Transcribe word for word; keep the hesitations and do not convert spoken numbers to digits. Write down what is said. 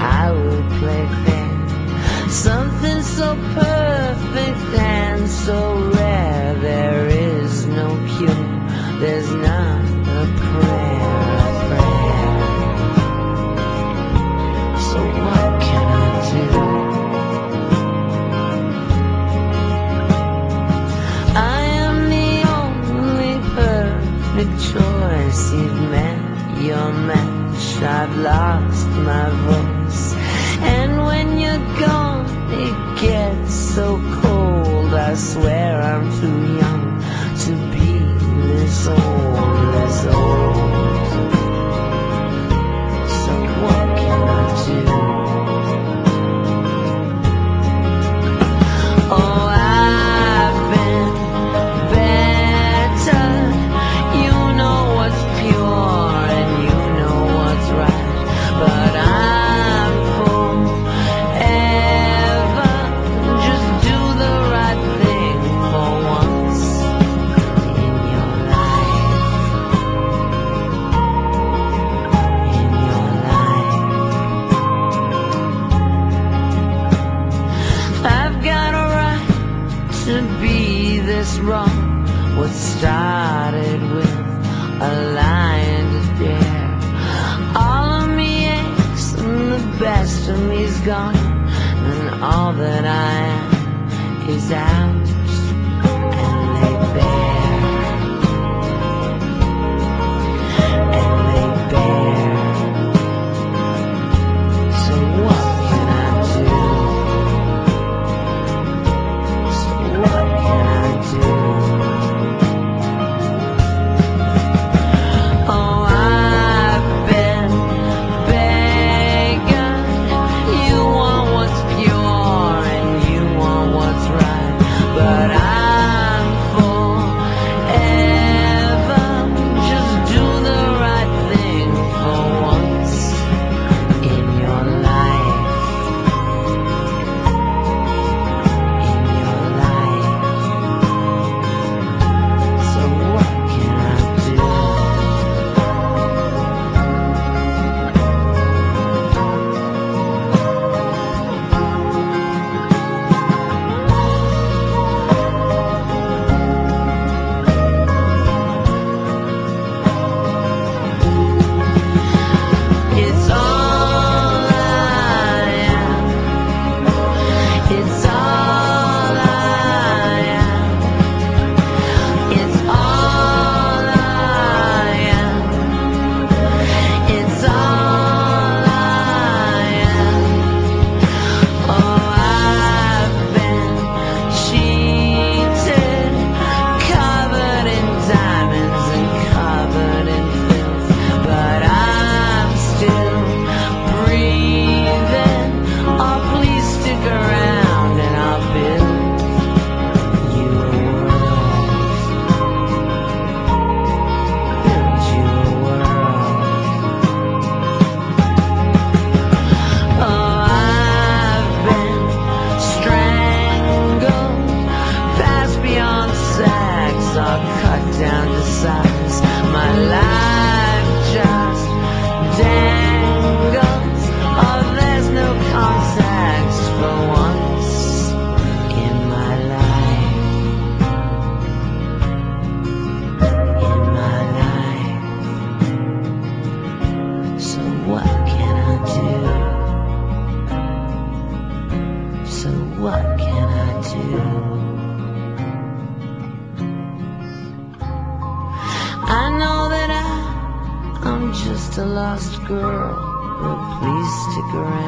I would play fair. Something so perfect and so rare. There is no cure, there's not a prayer, a prayer. So what can I do? I am the only perfect choice. You've met your match, I've lost my voice. And when you're gone, it gets so cold. I swear I'm too young to be this old, this old. So what can I do? Oh, I've been better. You know what's pure and you know what's right, but I'm forever. Just do the right thing for once in your life. In your life, I've got a right to be this wrong. What started with a lie and a dare. All of me aches and the best of me's gone, and all that I am is ours and laid bare, and laid bare. So what can I do? So what can I do? Oh, I've been begging. You want what's pure and you want what's right, but I'm forever. Just do the right thing for once in your life. In your life. So what can I do? It's all I am. It's all I am. It's all I am. It's all I am. Oh, I've been cheated, covered in diamonds and covered in filth, but I'm still breathing. Oh, please stick around and I'll build you a world. Build you a world. Oh, I've been strangled, passed beyond sex, or cut down to size. My life just dangles. Oh, there's no context for once in my life. In my life. So what can I do? So what can I do? I know that I, I'm just a lost girl, but please stick around.